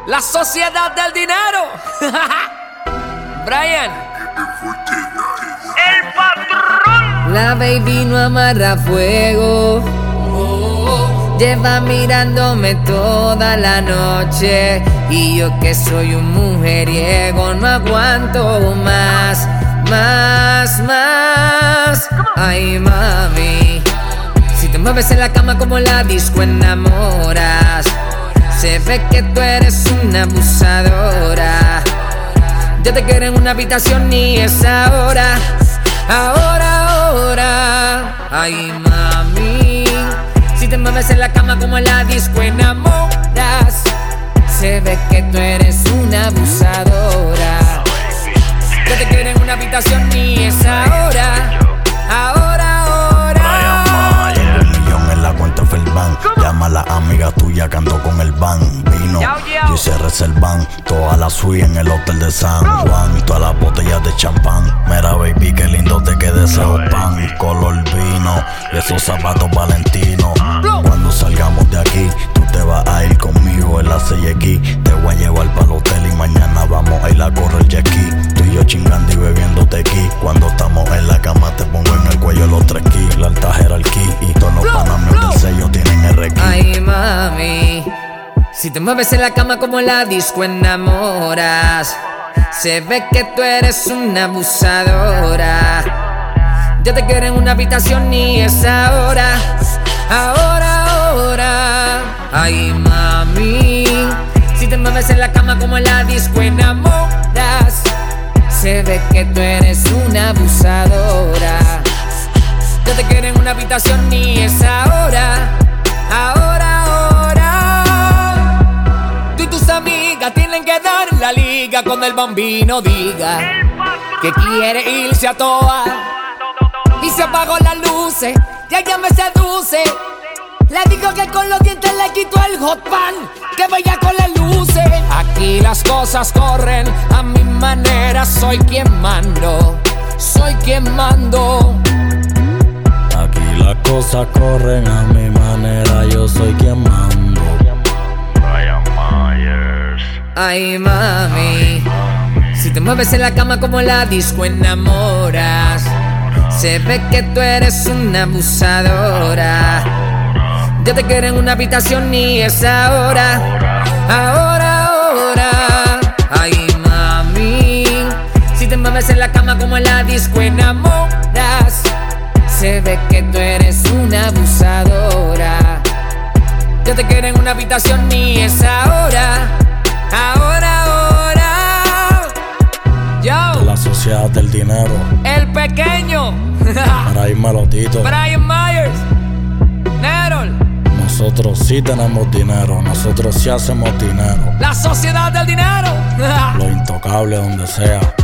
La sociedad del dinero. Brian. El patrón. La baby no amarra fuego. Lleva mirándome toda la noche. Y yo que soy un mujeriego no aguanto más. Ay, mami, si te mueves en la cama como la disco enamoras. Se ve que tú eres una abusadora. Yo te quiero en una habitación y es ahora. Ay, mami, si te mueves en la cama como la disco enamoras. Se ve que tú eres una abusadora. Yo te quiero en una habitación y es ahora. Tengo 1 millón en la cuenta Fairbank. Llama a la amiga tuya que ando con el van. Vino y se reservan toda la suite en el hotel de San Juan. Todas las botellas de champán. Mira baby, qué lindo te queda ese pan. Color vino y esos zapatos valentinos. Cuando salgamos de aquí, tú te vas a ir conmigo en la CX. Te voy a llevar para el hotel y mañana vamos a ir a correr jet ski. Tú y yo chingando y bebiendo tequí. Cuando estamos en la cama te pongo en el cuello los 3 keys. La alta jerarquía y todos los panamios del sello tienen RQ. Ay, mami, si te mueves en la cama como la disco enamoras. Se ve que tú eres una abusadora. Yo te quiero en una habitación y es ahora. Ay, mami, si te mueves en la cama como la disco enamoras. Se ve que tú eres una abusadora. Yo te quiero en una habitación y es ahora. Tú y tus amigas tienen que dar la liga cuando el bambino diga que quiere irse a toa. Y se apagó las luces y ella me seduce. Le digo que con los dientes le quito el hot pan, que vaya con las luces. Aquí las cosas corren a mi manera. Soy quien mando. Aquí las cosas corren a mi manera. Yo soy quien mando. Brian Myers. Ay, mami, si te mueves en la cama como la disco enamoras. Se ve que tú eres una abusadora. Yo te quiero en una habitación y es ahora. Ay, mami, si te mueves en la cama como la disco enamoras. Se ve que tú eres una abusadora. Yo te quiero en una habitación y es ahora. Yo, La sociedad del dinero. el pequeño. Para ir malotito. Brian Myers. Nerol. Nosotros sí tenemos dinero. Nosotros sí hacemos dinero. La sociedad del dinero. Lo intocable donde sea.